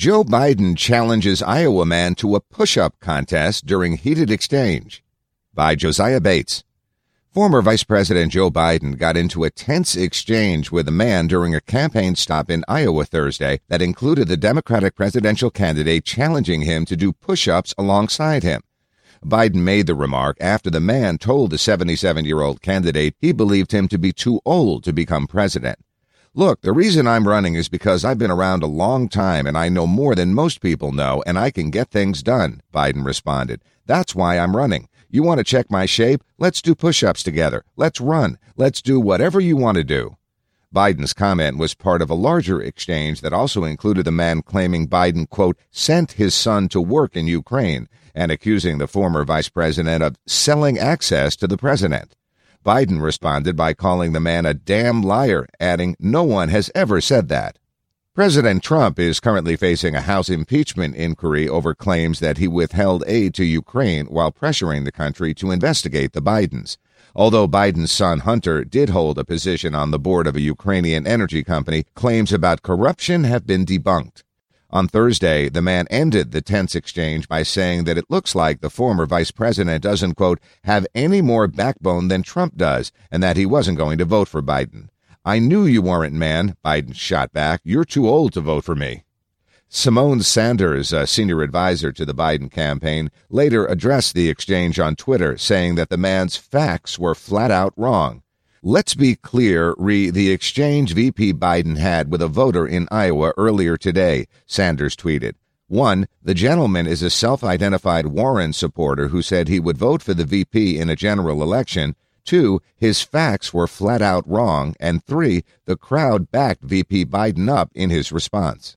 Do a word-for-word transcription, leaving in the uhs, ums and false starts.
Joe Biden challenges Iowa man to a push-up contest during heated exchange. By Josiah Bates. Former Vice President Joe Biden got into a tense exchange with a man during a campaign stop in Iowa Thursday that included the Democratic presidential candidate challenging him to do push-ups alongside him. Biden made the remark after the man told the seventy-seven-year-old candidate he believed him to be too old to become president. "Look, the reason I'm running is because I've been around a long time and I know more than most people know, and I can get things done," Biden responded. "That's why I'm running. You want to check my shape? Let's do push-ups together. Let's run. Let's do whatever you want to do." Biden's comment was part of a larger exchange that also included the man claiming Biden, quote, sent his son to work in Ukraine and accusing the former vice president of selling access to the president. Biden responded by calling the man a damn liar, adding, "No one has ever said that." President Trump is currently facing a House impeachment inquiry over claims that he withheld aid to Ukraine while pressuring the country to investigate the Bidens. Although Biden's son Hunter did hold a position on the board of a Ukrainian energy company, claims about corruption have been debunked. On Thursday, the man ended the tense exchange by saying that it looks like the former vice president doesn't, quote, have any more backbone than Trump does, and that he wasn't going to vote for Biden. "I knew you weren't, man," Biden shot back. "You're too old to vote for me." Simone Sanders, a senior advisor to the Biden campaign, later addressed the exchange on Twitter, saying that the man's facts were flat out wrong. "Let's be clear, re the exchange V P Biden had with a voter in Iowa earlier today," Sanders tweeted. One, the gentleman is a self-identified Warren supporter who said he would vote for the V P in a general election. Two, his facts were flat out wrong. And three, the crowd backed V P Biden up in his response.